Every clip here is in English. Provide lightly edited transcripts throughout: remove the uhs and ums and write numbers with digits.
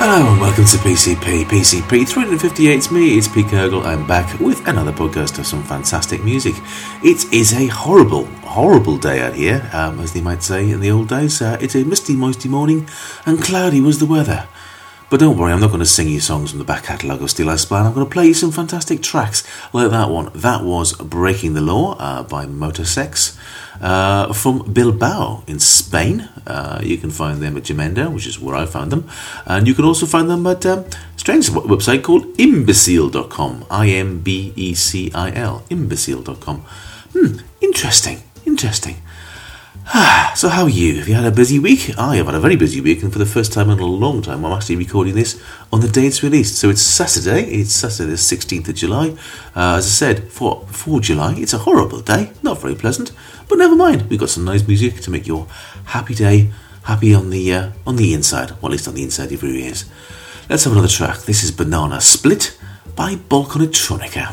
Hello and welcome to PCP 358. It's me, it's Pete Kirgle. I'm back with another podcast of some fantastic music. It is a horrible day out here, as they might say in the old days. It's a misty, moisty morning and cloudy was the weather. But don't worry, I'm not going to sing you songs from the back catalogue of Steel Eye Spine. I'm going to play you some fantastic tracks like that one. That was Breaking the Law by Motorsex from Bilbao in Spain. You can find them at Jamendo, which is where I found them. And you can also find them at a strange website called imbecile.com. IMBECIL, imbecile.com. Interesting. So how are you? Have you had a busy week? I have had a very busy week, and for the first time in a long time I'm actually recording this on the day it's released. So it's Saturday the 16th of July. As I said, for July, it's a horrible day, not very pleasant, but never mind, we've got some nice music to make your happy day happy on the inside, or at least on the inside of your ears. Let's have another track. This is Banana Split by Balkanotronica.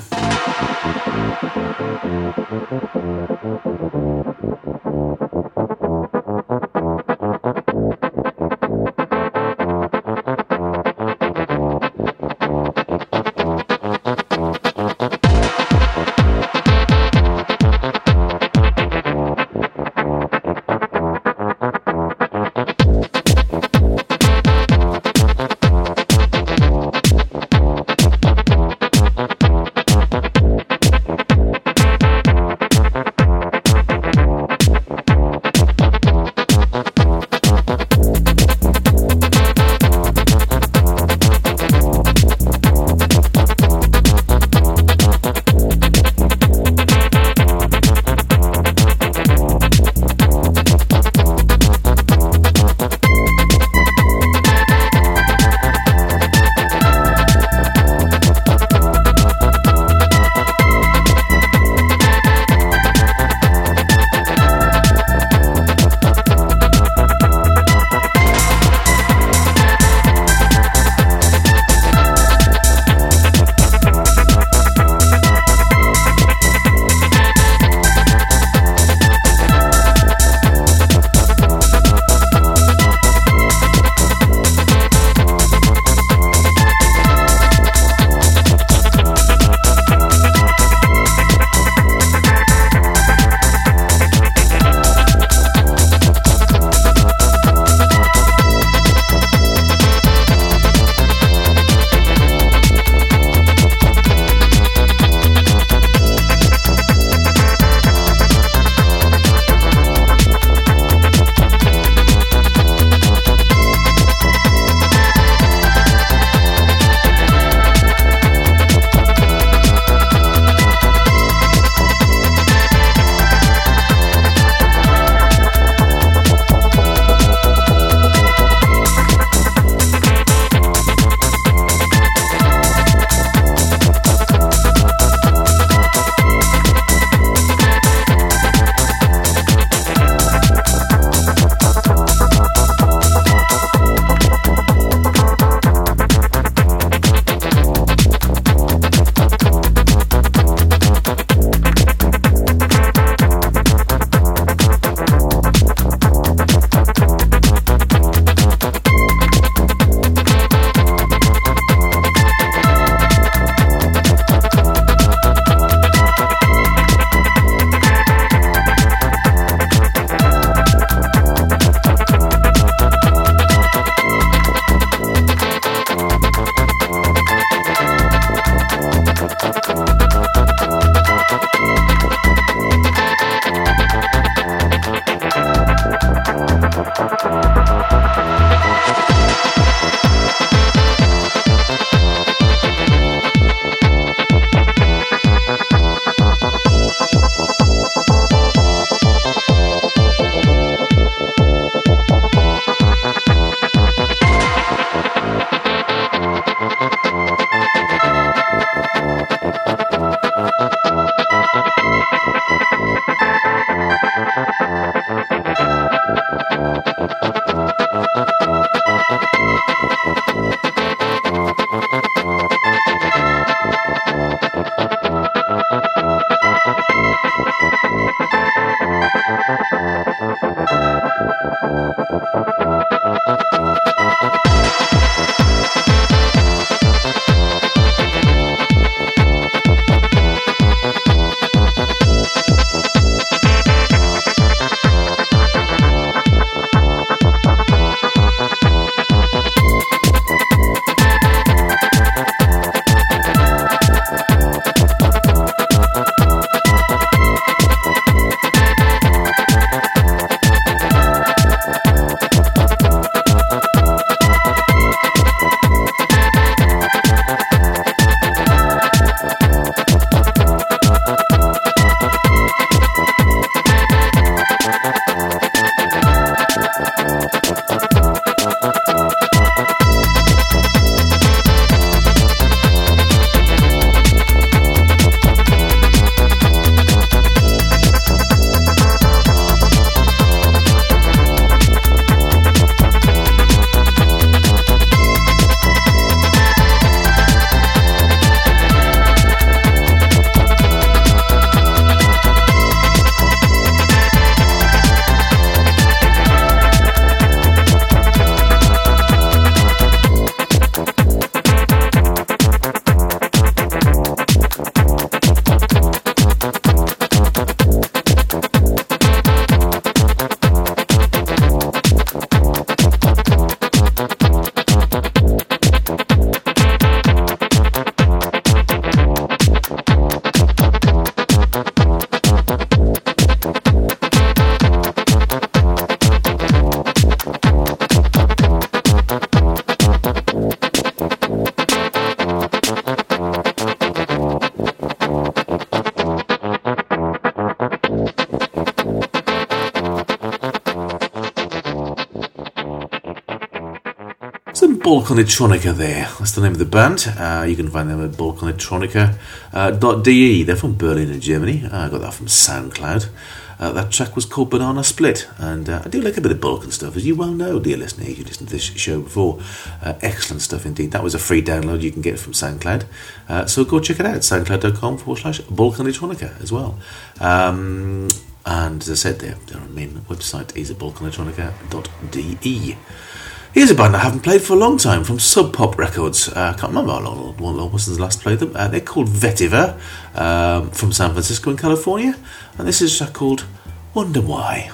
Balkanitronica there. That's the name of the band. You can find them at balkanitronica.de. They're from Berlin in Germany. I got that from SoundCloud. That track was called Banana Split, and I do like a bit of Balkan stuff, as you well know, dear listener, if you listened to this show before. Excellent stuff indeed. That was a free download you can get from SoundCloud, so go check it out, soundcloud.com/Balkanitronica as well. And as I said, their main website is at balkanitronica.de. Here's a band I haven't played for a long time, from Sub Pop Records. I can't remember how long it was since I last played them. They're called Vetiver, from San Francisco in California. And this is called Wonder Why.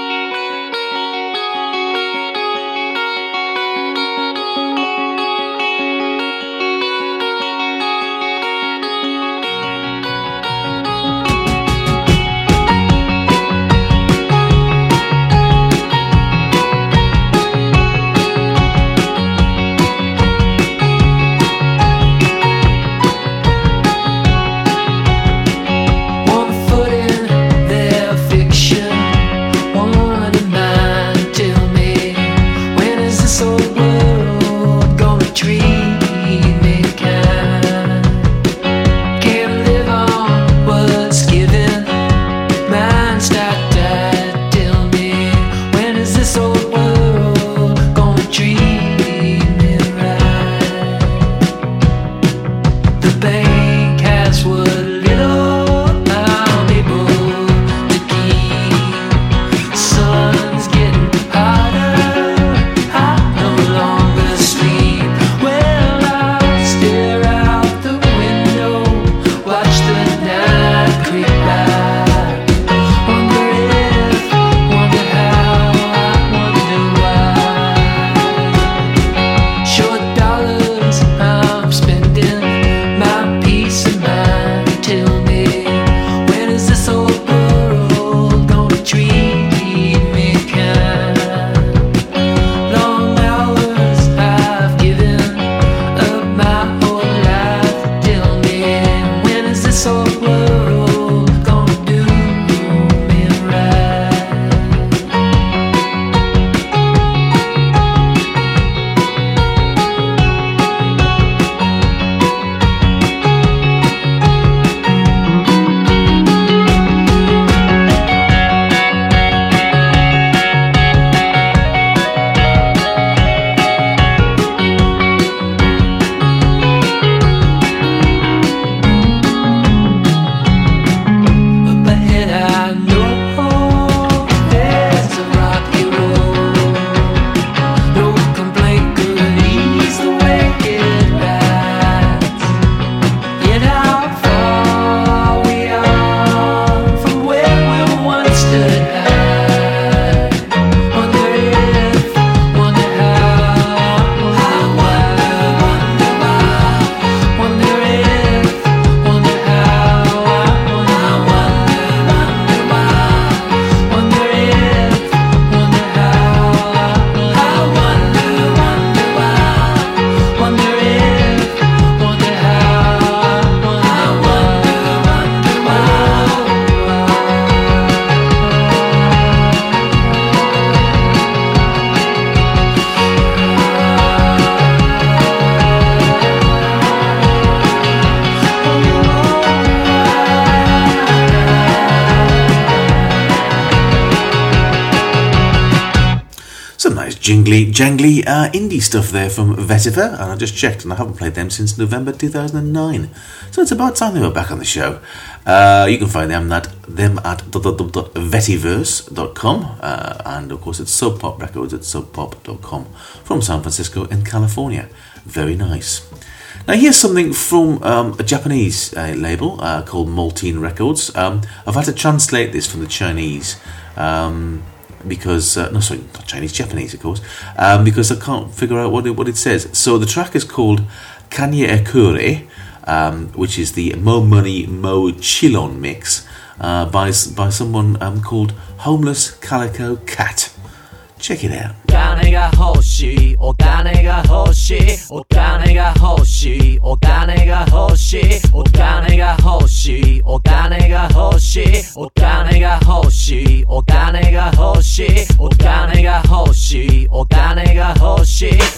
Jangly indie stuff there from Vetiver, and I just checked and I haven't played them since November 2009, so it's about time they were back on the show. You can find them at www.vetiverse.com, and of course it's Sub Pop Records at subpop.com from San Francisco in California. Very nice. Now here's something from a Japanese label called Maltine Records. I've had to translate this from the Chinese because not Chinese, Japanese of course, because I can't figure out what it says. So the track is called Kanye Ekure, which is the Mo Money Mo Chillon mix by someone called Homeless Calico Cat. Check it out. 金が欲しい、お金が欲しい、お金が欲しい、お金が欲しい、お金が欲しい、お金が欲しい、お金が欲しい、お金が欲しい、お金が欲しい、お金が欲しい。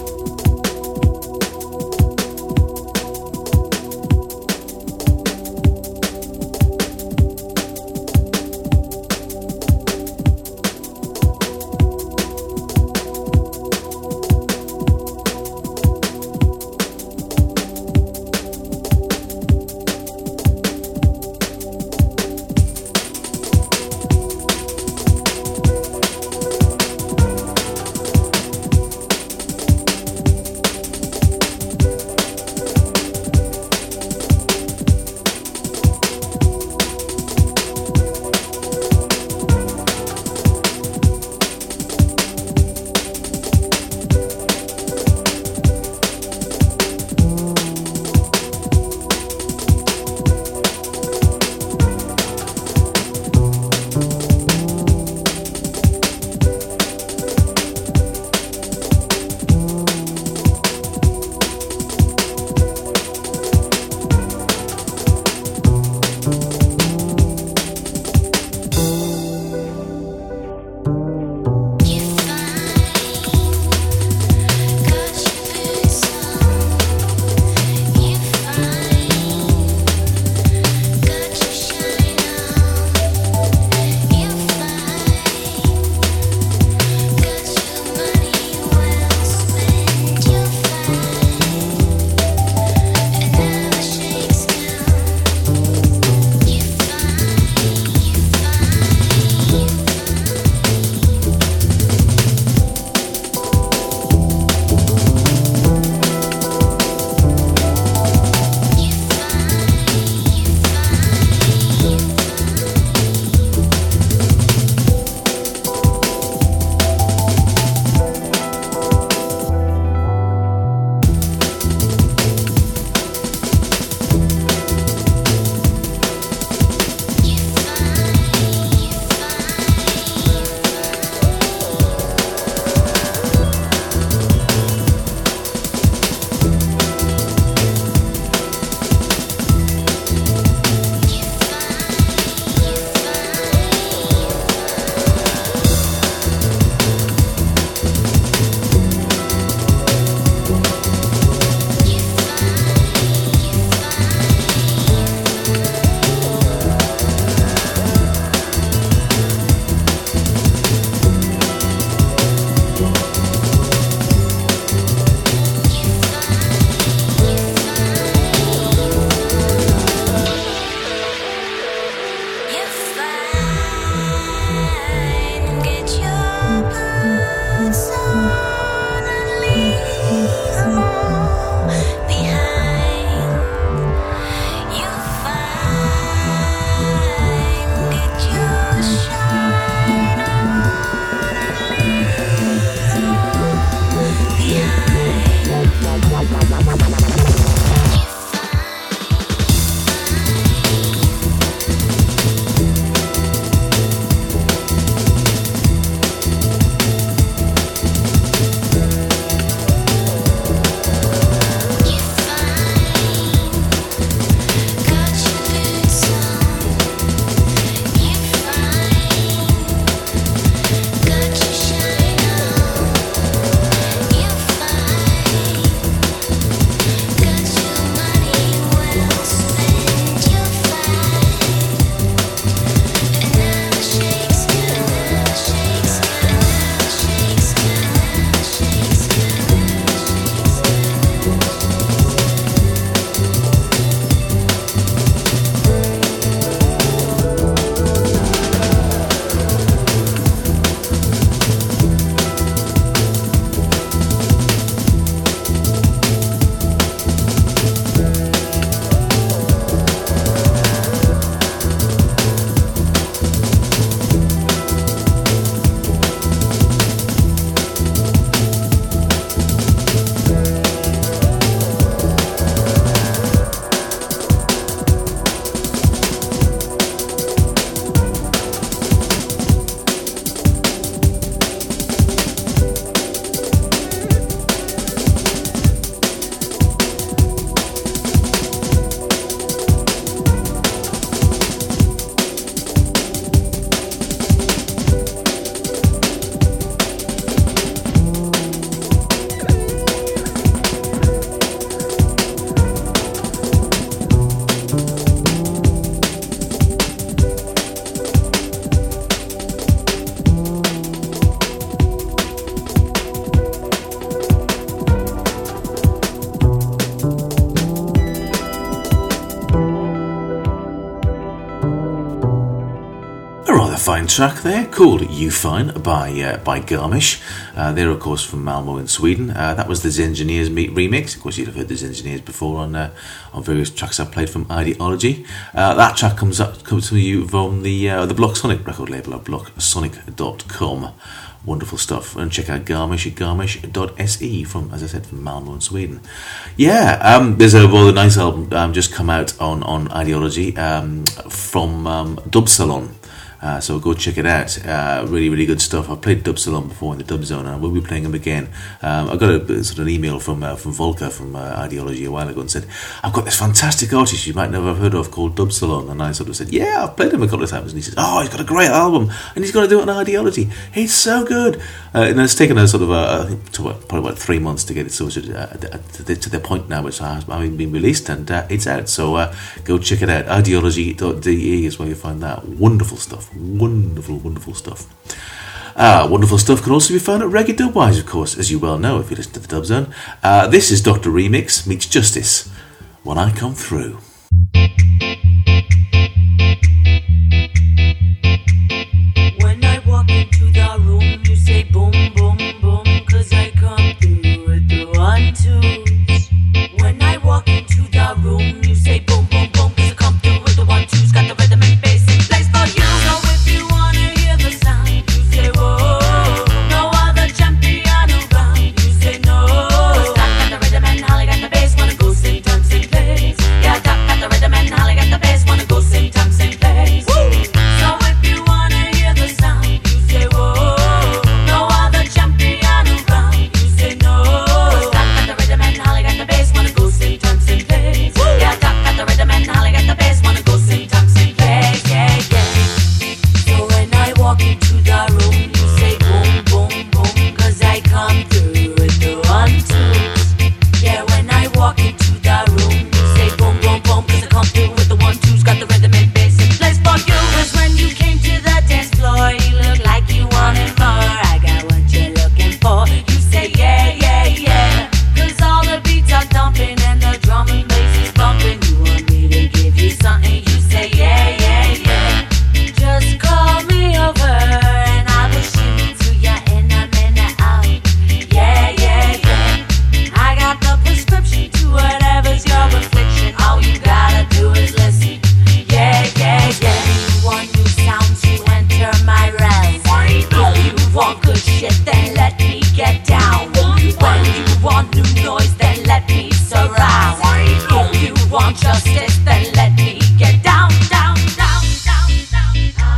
fine track there called You Fine by Garmisch. They're, of course, from Malmo in Sweden. That was the Zengineers remix. Of course, you'd have heard the Zengineers before on various tracks I've played from Ideology. That track comes to you from the Block Sonic record label at blocksonic.com. Wonderful stuff. And check out Garmisch at garmisch.se from, as I said, from Malmo in Sweden. Yeah, there's a rather nice album just come out on Ideology from Dub Salon. So go check it out. Really, really good stuff. I've played Dub Salon before in the Dub Zone, and I will be playing them again. I got a sort of an email from Volker from Ideology a while ago and said, I've got this fantastic artist you might never have heard of called Dub Salon. And I sort of said, yeah, I've played him a couple of times. And he said, oh, he's got a great album, and he's going to do it on Ideology. It's so good. And it's taken a sort of I think probably about 3 months to get it sorted to the point now which has been released, and it's out. So go check it out. Ideology.de is where you find that. Wonderful stuff. Wonderful stuff. Wonderful stuff can also be found at Reggae Dubwise, of course, as you well know if you listen to the Dub Zone. This is Dr. Remix meets Justice, When I Come Through. When I walk into the room, you say boom, boom, boom, 'cause I come through with the 1, 2s. When I walk into the room, you say boom, boom, boom, 'cause I come through with the 1, 2s. Got the rhythm and bass in place for you. So if you wanna hear the sound, you say whoa. No other champion around, you say no. 'Cause Doc got the rhythm and Holly got the bass. Wanna go sing, turn, sing, place. Yeah, Doc got the rhythm and Holly got the bass. Wanna go sing, turn, sing, place. So if you wanna hear the sound, you say whoa. No other champion around, you say no. 'Cause Doc got the rhythm and Holly got the bass. Wanna go sing, turn, sing, place. Yeah, Doc got the rhythm and Holly got the bass. Wanna go sing, turn, sing, place. Yeah, yeah. So when I walk into the room, you say boom, boom, boom, 'cause I come through with the 1, 2s. Yeah, when I walk into the room, you say boom, boom, boom, 'cause I come through with the 1, 2s. Got the rhythm and bass in place for you. 'Cause when you came to the dance floor, you look like you wanted more. I got what you're looking for. You say yeah, yeah, yeah. 'Cause all the beats are thumping and the drum and bass is bumping. You want me to give you something? You say yeah, yeah, yeah. Just call me over and I will shimmy to ya in a minute out. Yeah, yeah, yeah. I got the prescription to whatever's your affliction. All you gotta do is listen. Yeah, yeah, yeah. You want new sounds, you enter my realm. If you want good shit, then let me get down. When you want new noise, then let me surround. If you want justice, then let me get down, down, down, down, down.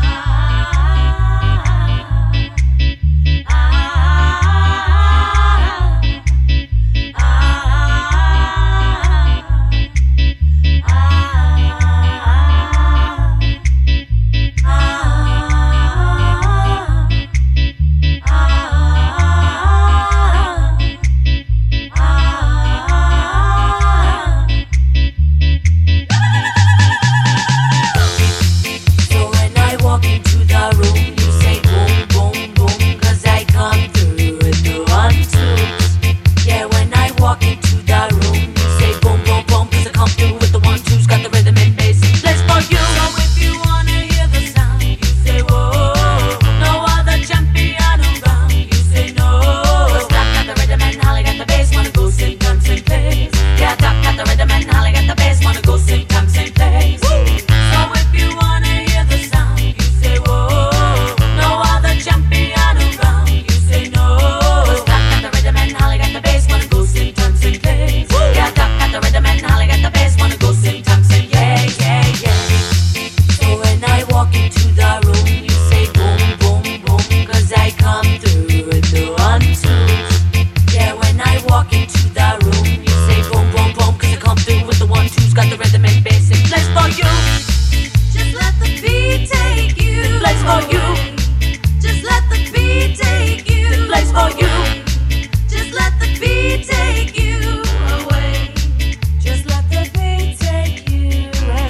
So when I walk into the room, you say boom, boom, boom, 'cause I come through with the 1, 2s. Yeah, when I walk into the room, you say boom, boom, boom, 'cause I come through with the 1, 2s. Got the rhythm and bass in place for you. So if you wanna hear the sound, you say whoa. No other champion around, you say no. 'Cause Doc got the rhythm and Holly got the bass. Wanna go sing, turn, sing, place. Yeah, Doc got the rhythm and Holly got the bass. Wanna go sing, turn, sing, place. So if you wanna hear the sound, you say whoa. No other champion around, you say no. 'Cause Doc got the rhythm and Holly got the bass. Wanna go sing, turn, sing, place. Yeah, Doc got the rhythm and Holly got the bass. Wanna go sing, turn, sing, yeah, yeah, yeah. So when I walk into the room, you say boom, boom, boom, 'cause I come through with the 1, 2s. Yeah, when I walk into the room, you say boom, boom, boom, 'cause I come through with the 1, 2s. Got the rhythm and bass in place for you. Just let the beat take you. The place for you. Just let the beat take you. The place for you. Just let the beat take you away. Just let the beat take you away.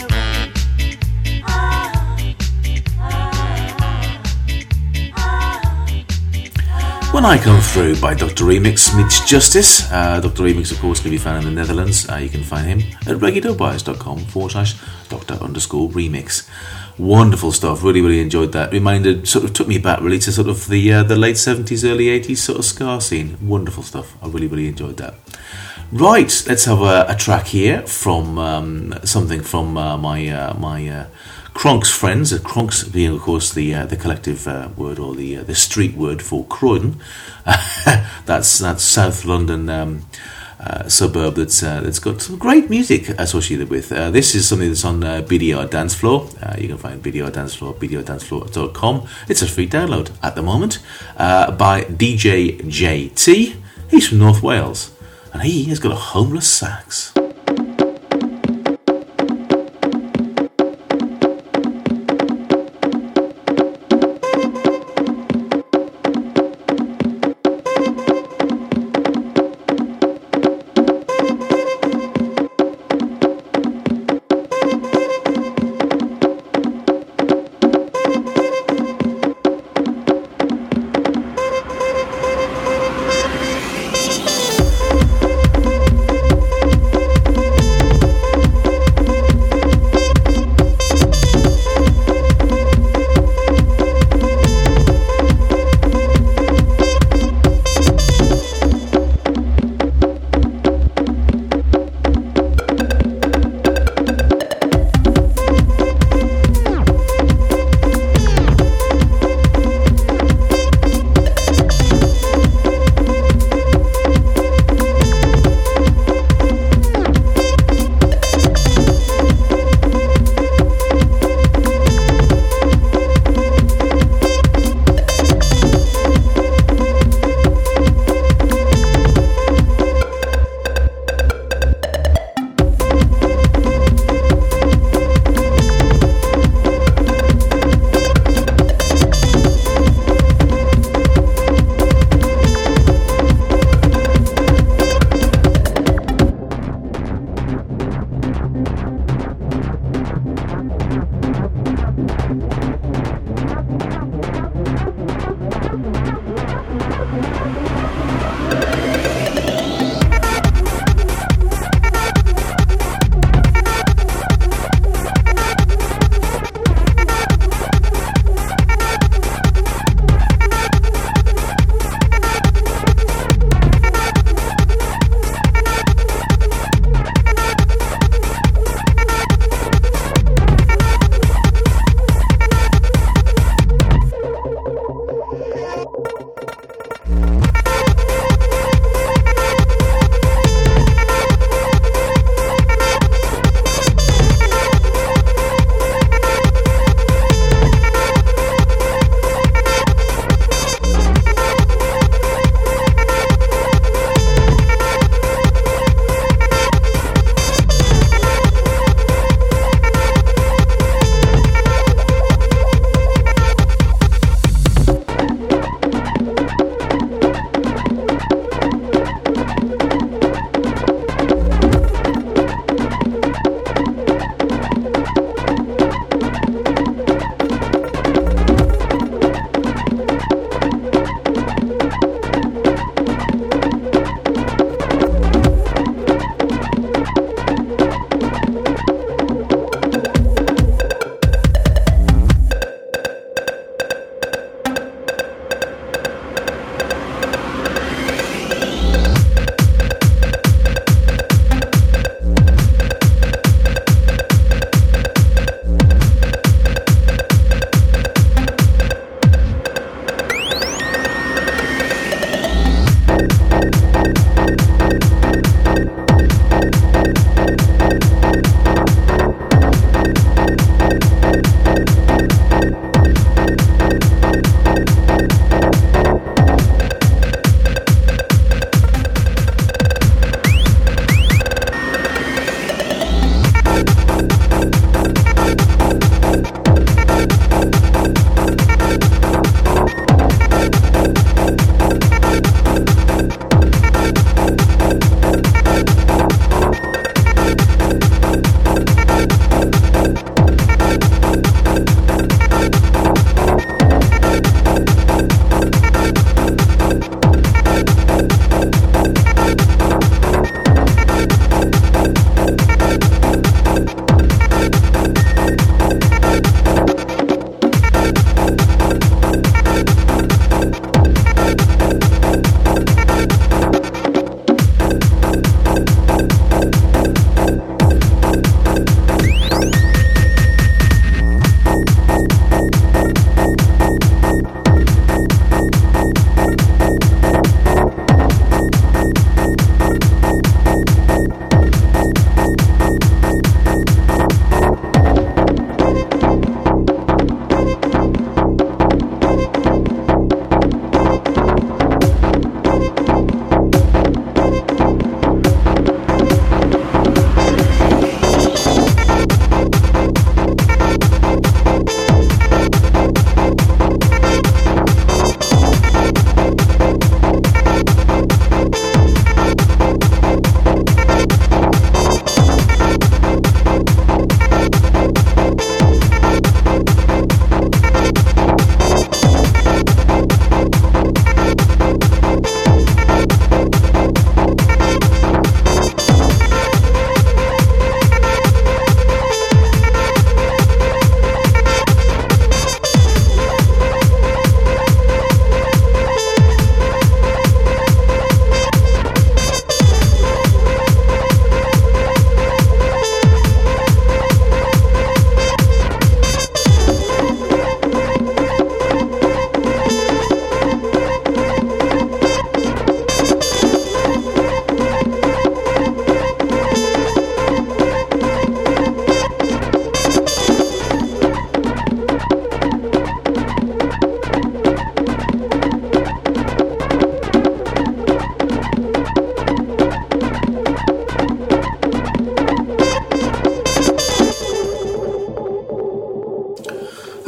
When I Come Through by Dr. Remix meets Justice. Dr. Remix, of course, can be found in the Netherlands. You can find him at reggaedubwise.com/Dr_Remix. Wonderful stuff. Really, really enjoyed that. Sort of took me back really to sort of the late 70s, early 80s sort of ska scene. Wonderful stuff. I really, really enjoyed that. Right, let's have a track here from something from my Cronks friends. Cronks being, of course, the collective word or the street word for Croydon. that's South London. Suburb that's got some great music associated with. This is something that's on BDR Dance Floor. You can find BDR Dance Floor, bdrdancefloor.com. It's a free download at the moment by DJ JT. He's from North Wales and he has got a homeless sax.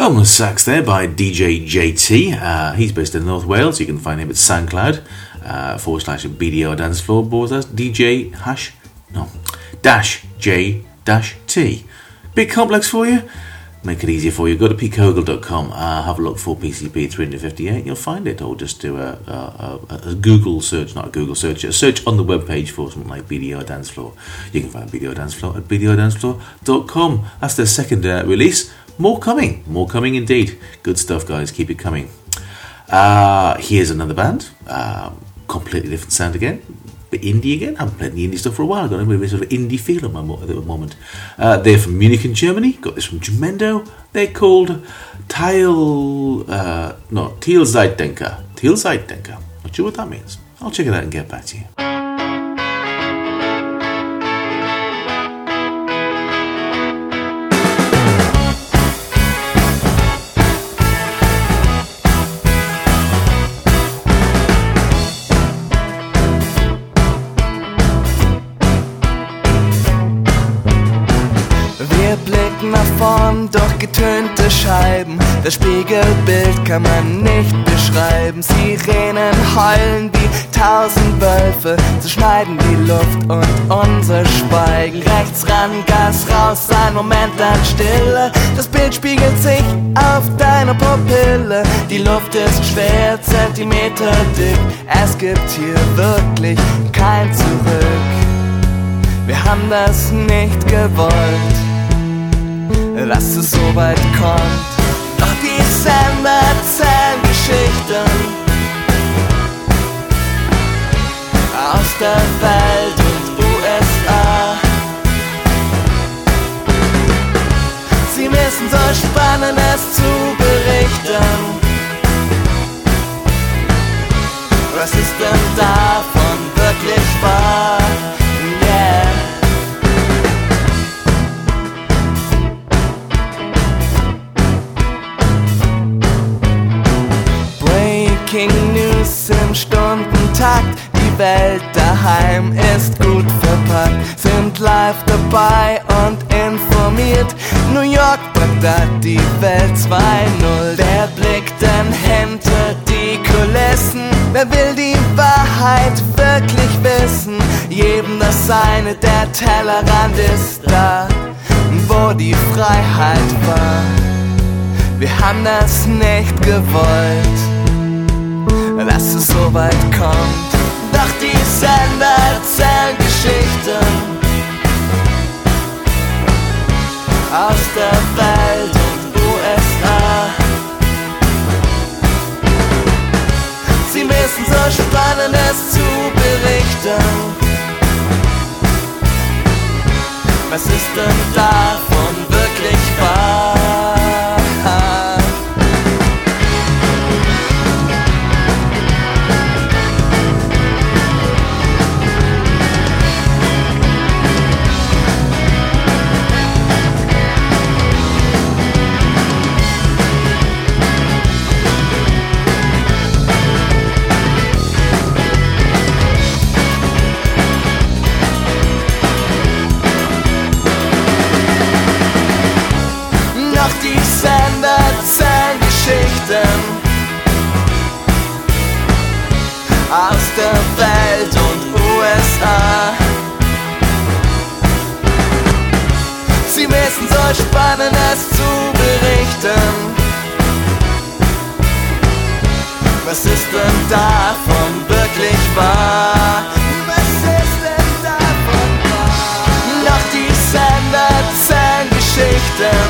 Homeless Sax there by DJ JT. He's based in North Wales. You can find him at SoundCloud /BDO Dance Floor. But that's DJ -J-T. Bit complex for you? Make it easier for you. Go to petekogle.com. Have a look for PCP 358. You'll find it. Or just do a Google search, not a Google search, a search on the webpage for something like BDO Dance Floor. You can find BDO Dance Floor at bdodancefloor.com. That's their second release. More coming indeed. Good stuff, guys. Keep it coming. Here's another band. Completely different sound again. Bit indie again. I haven't played any indie stuff for a while. Got a bit of a sort of indie feel at the moment. They're from Munich in Germany. Got this from Gemendo. They're called Teilzeitdenker. Teilzeitdenker. Not sure what that means. I'll check it out and get back to you. Durch getönte Scheiben, das Spiegelbild kann man nicht beschreiben. Sirenen heulen wie 1000 Wölfe, zerschneiden die Luft und unser Schweigen. Rechts ran, Gas raus, ein Moment an Stille. Das Bild spiegelt sich auf deiner Pupille. Die Luft ist schwer, Zentimeter dick. Es gibt hier wirklich kein Zurück. Wir haben das nicht gewollt, dass es so weit kommt. Doch die Sender erzählen Geschichten aus der Welt und USA. Sie wissen so Spannendes zu berichten. Was ist denn davon wirklich wahr? Yeah. News im Stundentakt. Die Welt daheim ist gut verpackt. Sind live dabei und informiert. New York, Bagdad, die Welt 2.0. Wer blickt denn hinter die Kulissen? Wer will die Wahrheit wirklich wissen? Jedem das seine, der Tellerrand ist da, wo die Freiheit war. Wir haben das nicht gewollt, dass es so weit kommt. Doch die Sender erzählen Geschichten aus der Welt und USA. Sie wissen so Spannendes zu berichten. Was ist denn davon wirklich wahr? Die Sender erzählen Geschichten aus der Welt und USA. Sie wissen so Spannendes zu berichten. Was ist denn davon wirklich wahr? Was ist denn davon wahr? Doch die Sender erzählen Geschichten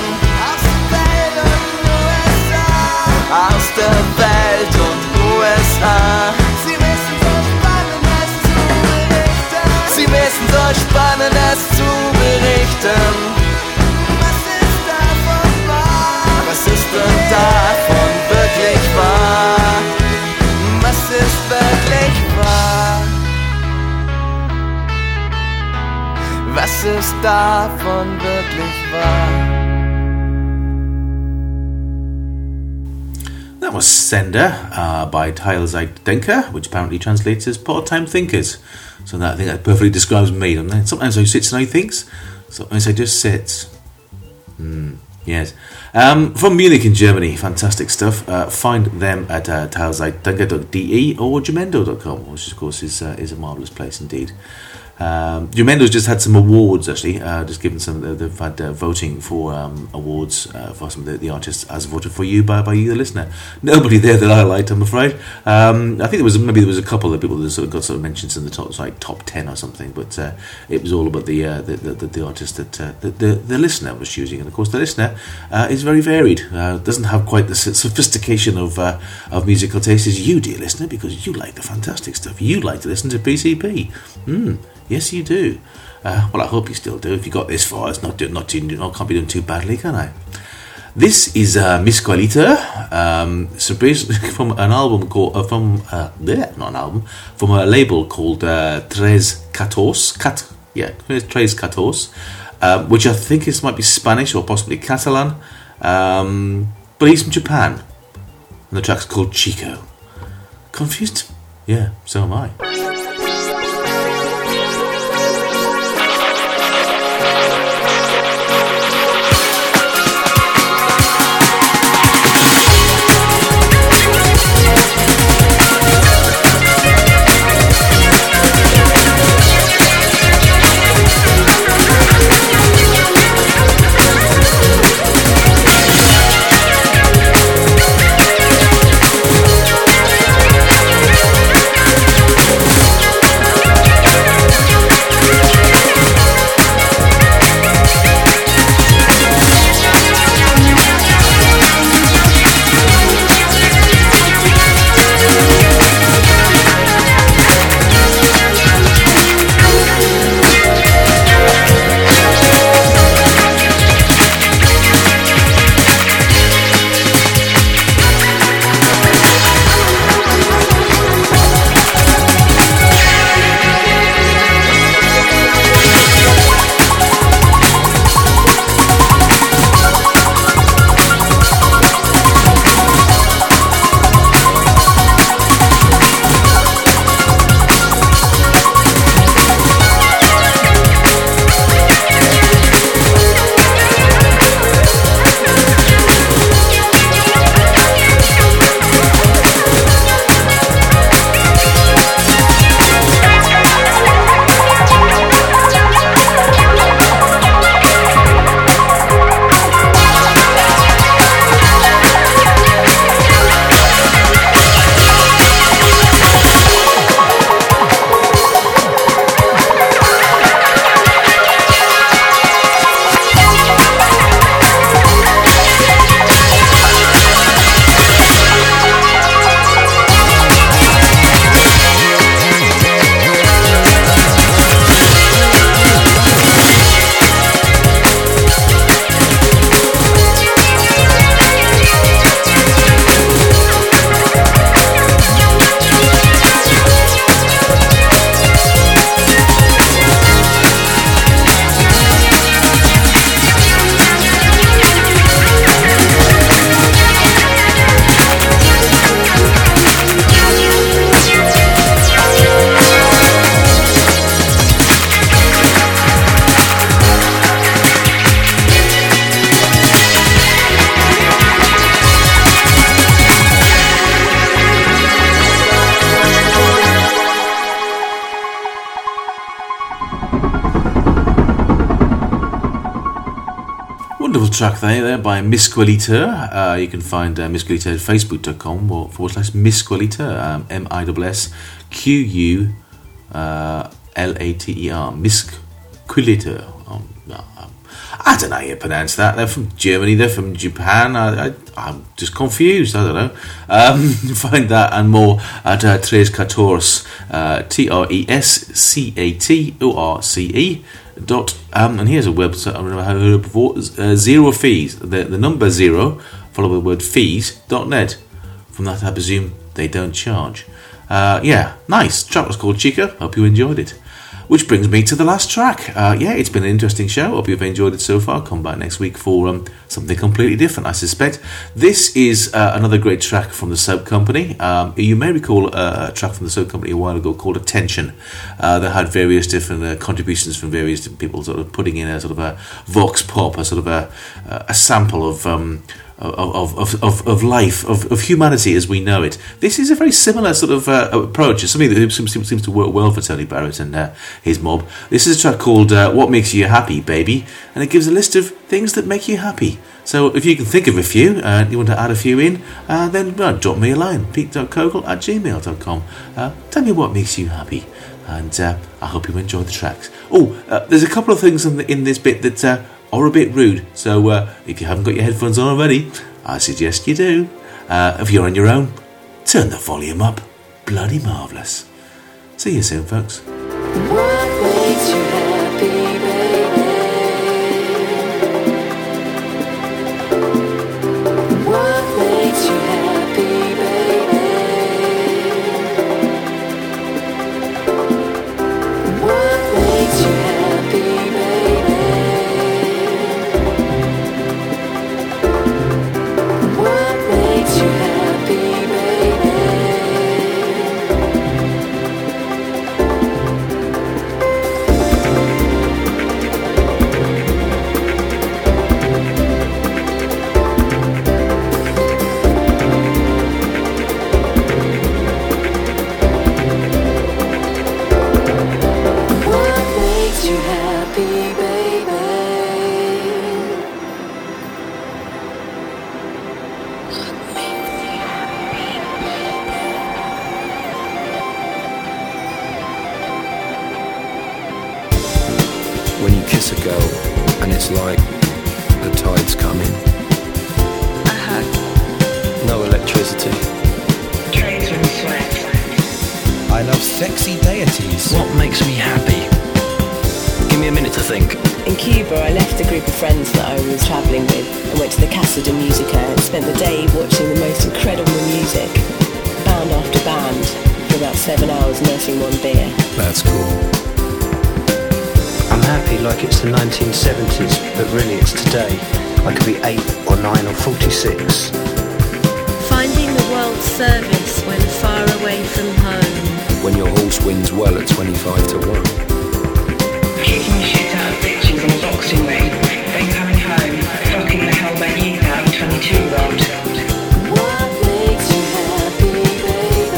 aus der Welt und USA. Sie wissen so Spannendes zu berichten. Sie wissen so Spannendes zu berichten. Was ist davon wahr? Was ist denn davon wirklich wahr? Was ist wirklich wahr? Was ist davon wirklich wahr? That was Sender by Teilzeitdenker, which apparently translates as part-time thinkers. So that, I think that perfectly describes me, doesn't it? Sometimes I sit and I think, sometimes I just sit. Yes. From Munich in Germany, fantastic stuff. Find them at tailzeitdunker.de or gemendo.com, which of course is a marvellous place indeed. Gemendo's just had some awards actually, just given some. They've had voting for awards for some of the artists as voted for you by you, the listener. Nobody there that I liked, I'm afraid. I think there was a couple of people that sort of got sort of mentions in the top 10 or something, but it was all about the artist that the listener was choosing, and of course the listener is very varied. Doesn't have quite the sophistication of musical taste as you, dear listener, because you like the fantastic stuff. You like to listen to PCP. Yes, you do. Well, I hope you still do. If you got this far, it's can't be doing too badly, can I? This is Misqualiter, from an album called from a label called Tres Catorce, which I think might be Spanish or possibly Catalan, but he's from Japan, and the track's called Chico. Confused? Yeah, so am I. Track there by Misqualiter. You can find Misqualiter at facebook.com /Misqualiter, MISSQULATER, Misqualiter. I don't know how you pronounce that. They're from Germany, they're from Japan. I'm just confused, I don't know. Find that and more at Tres Catorce, TRESCATORCE. And here's a website I've never heard of before, Zero Fees, the number 0 followed by the word fees.net. From that I presume they don't charge. Yeah, nice. Track was called Chico. Hope you enjoyed it. Which brings me to the last track. It's been an interesting show. Hope you've enjoyed it so far. Come back next week for something completely different, I suspect. This is another great track from the Soap Company. You may recall a track from the Soap Company a while ago called Attention. That had various different contributions from various different people, sort of putting in a sort of a vox pop, a sort of a sample of life, of humanity as we know it. This is a very similar sort of approach. It's something that seems to work well for Tony Barrett and his mob. This is a track called What Makes You Happy, Baby, and it gives a list of things that make you happy. So if you can think of a few and you want to add a few in, then drop me a line, pete.kogel@gmail.com. Tell me what makes you happy, and I hope you enjoy the tracks. There's a couple of things in this bit that are a bit rude, so if you haven't got your headphones on already, I suggest you do. If you're on your own, turn the volume up. Bloody marvellous. See you soon, folks. What makes you happy, baby? What makes you happy, baby? What makes you happy, baby? What makes you happy, baby? What makes you happy, baby? When you kiss a girl and it's like the tide's coming. No electricity. Tradesman sweat. I love sexy deities. What makes me happy? Give me a minute to think. In Cuba, I left a group of friends that I was travelling with and went to the Casa de Musica and spent the day watching the most incredible music, band after band, for about 7 hours nursing one beer. That's cool. I'm happy like it's the 1970s, but really it's today. I could be 8 or 9 or 46. Finding the world's service when far away from home. When your horse wins well at 25 to 1. Kicking the shit out of bitches in a boxing ring. Then coming home, fucking the hell man you out, 22-year-old. What makes you happy, baby?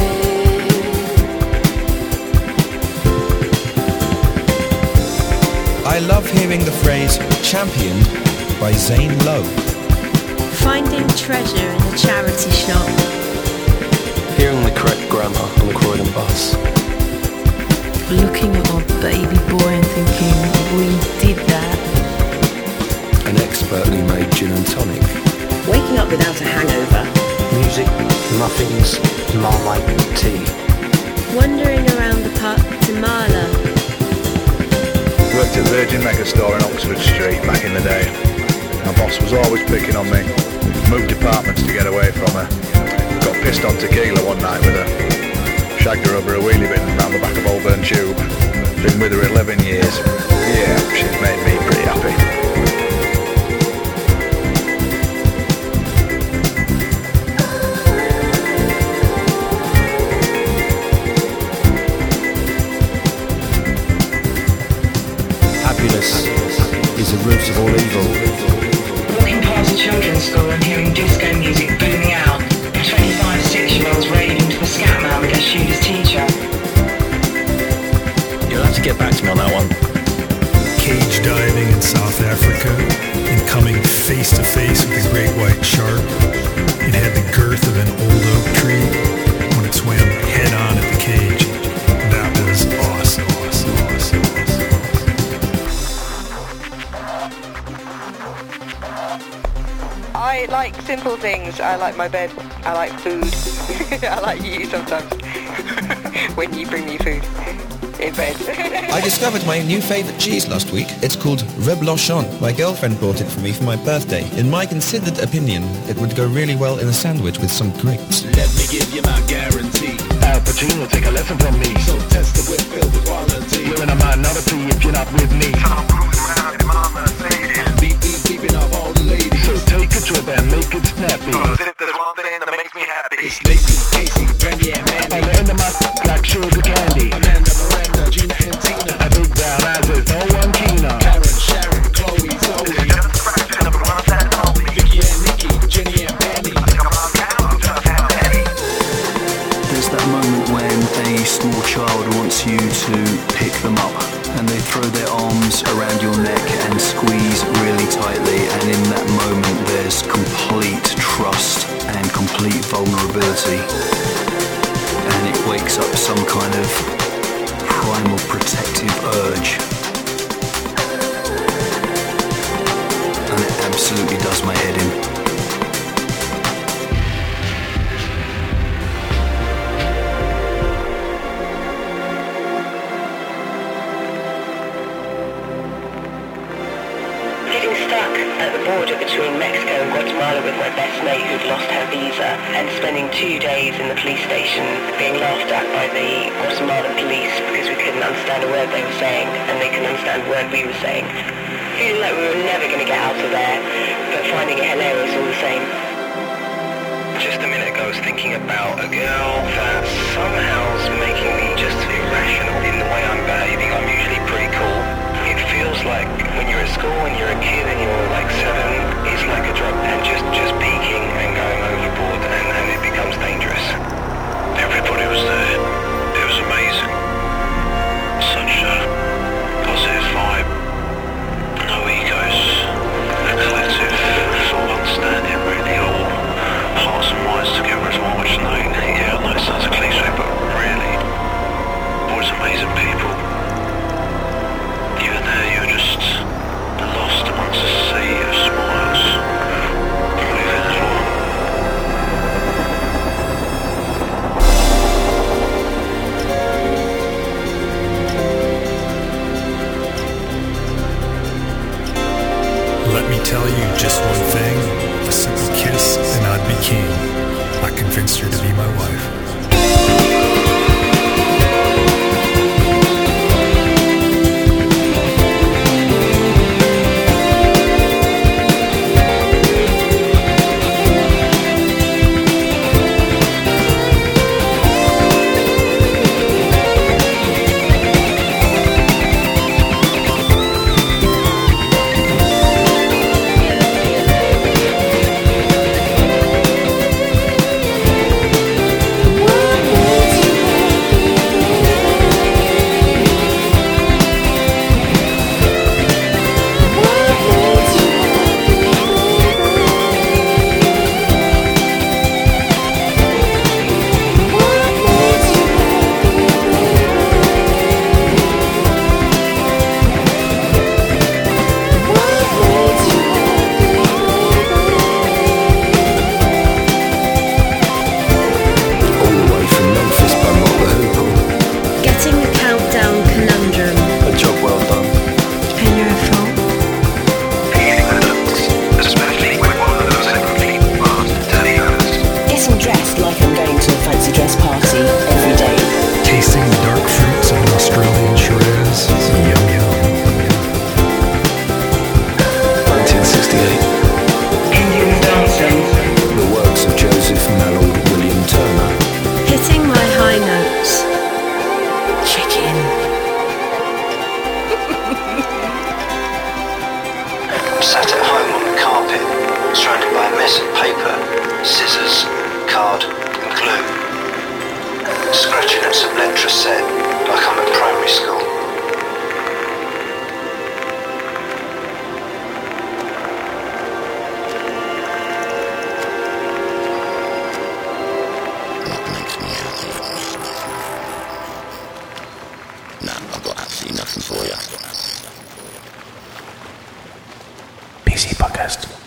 I love hearing the phrase championed by Zane Lowe. Finding treasure in a charity shop. Hearing the correct grammar on the Croydon bus. Looking at my baby boy and thinking, we did that. An expertly made gin and tonic. Waking up without a hangover. Music, muffins, Marmite, tea. Wandering around the Parc de Marla. Worked at Virgin Megastore in Oxford Street back in the day. My boss was always picking on me. Moved departments to get away from her. Got pissed on tequila one night with her. Shagged her over a wheelie bin round the back of Holborn Tube. Been with her 11 years. Yeah, she's made me pretty happy. Happiness is the root of all evil. Walking past a children's school and hearing disco music booming out. 25 6-year-olds raving to the scat man with their shoot his teacher. You'll have to get back to me on that one. Cage diving in South Africa and coming face to face with the great white shark. It had the girth of an old oak tree when it swam head on at the cage. That was awesome. I like simple things. I like my bed. I like food. I like you sometimes when you bring me food in bed. I discovered my new favourite cheese last week. It's called Reblochon. My girlfriend bought it for me for my birthday. In my considered opinion, it would go really well in a sandwich with some grapes. Let me give you my guarantee. Al Pacino, take a lesson from me. So test the whip, filled with quality. reality if you're not with me. So I'm cruising around in my Mercedes, beeping up all the ladies. So take a trip and make it snappy. Cause if there's one thing that makes me happy, it's Lacey, Casey, Brandy and Mandy. On the end of my like sugar candy. Amanda, Miranda, Gina and Tina. I big brown eyes, there's no one keener. Karen, Sharon, Chloe, Zoe. Just a fraction of the ones that know me. Vicky and Nikki, Jenny and Brandy. There's that moment when a small child wants you to pick them up and they throw their arms around your neck and squeeze really tightly, and in that moment there's complete trust and complete vulnerability, and it wakes up some kind of primal protective urge, and it absolutely does my head in. Between Mexico and Guatemala with my best mate who'd lost her visa, and spending 2 days in the police station being laughed at by the Guatemalan police because we couldn't understand a word they were saying and they couldn't understand a word we were saying. Feeling like we were never going to get out of there, but finding it hilarious all the same. Just a minute ago I was thinking about a girl that somehow's making me just irrational in the way I'm behaving. I'm usually pretty cool. It feels like when you're at school, when you're a kid and you're like 7, it's like a drug, and just peaking and going overboard, and it becomes dangerous. Everybody was there. It was amazing. Such a positive vibe. No egos. A collective full understanding, really, all hearts and minds together as one, which yeah, I know it sounds a cliche, but really, always amazing people. Even there, you're just lost amongst a sea of smiles. Moving as well. Let me tell you just one thing, a simple kiss and I'd be king. I convinced her to be my wife. Sat at home on the carpet, surrounded by a mess of paper, scissors, card and glue. Scratching at some lecture set like I'm at primary school. What makes me happy? Nah, I've got absolutely nothing for you. PC Podcast.